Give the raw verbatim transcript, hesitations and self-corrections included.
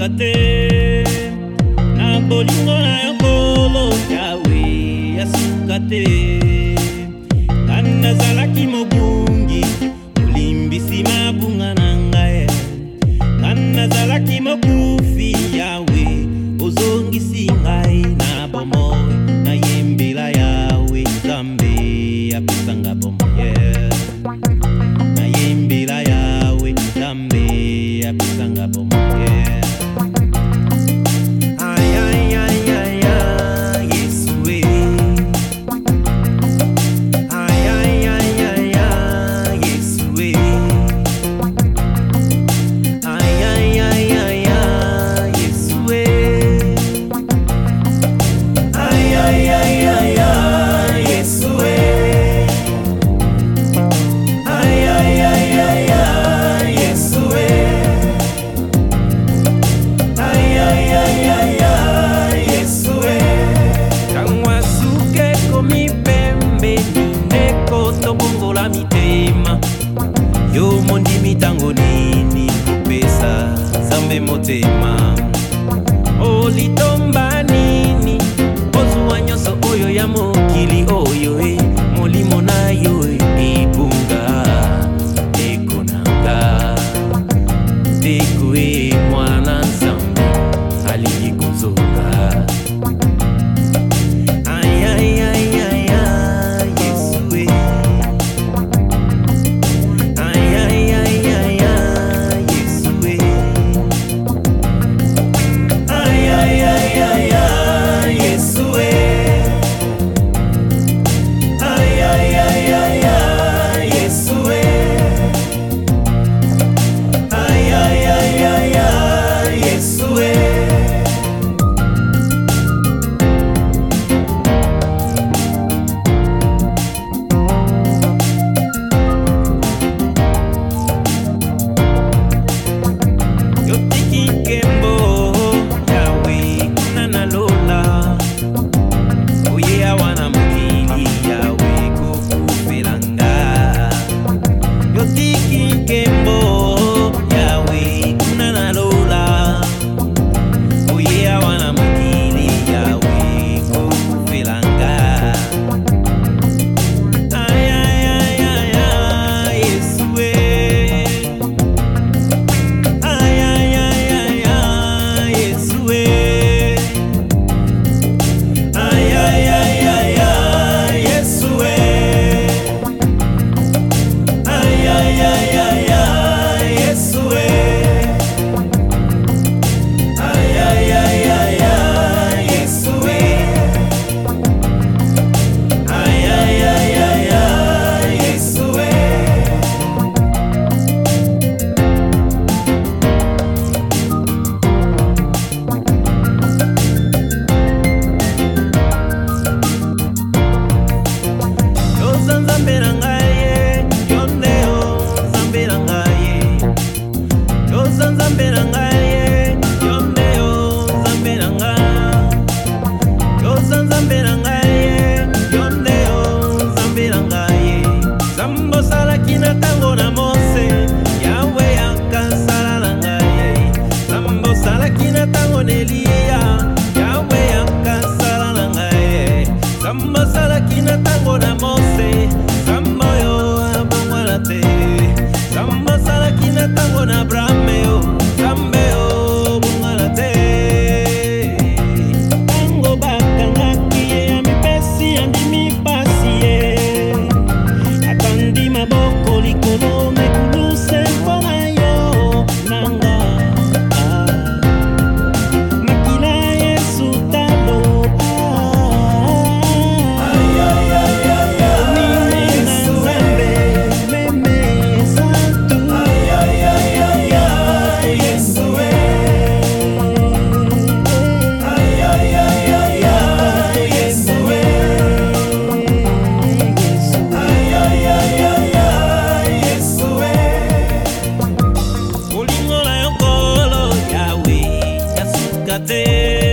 te na bolingo na yo kolo yawe yasuka te kana zalaki mobungi olimbisi mabunga na ngai kana zalaki mokufi yawe ozongisi ngai na bomoi na yembela yawe Nzambe apesanga bomoye na yembela yawe Nzambe apesanga bomoye. Yo mondi mitango nini kupesa Nzambe motema olitomba nini ozuwa nyonso oyo ya mokili oyo e molimo na yo e ebunga ekonanga teko e mwana Nzambe alingi kozonga. Ay ay ay ay ay Yesu e te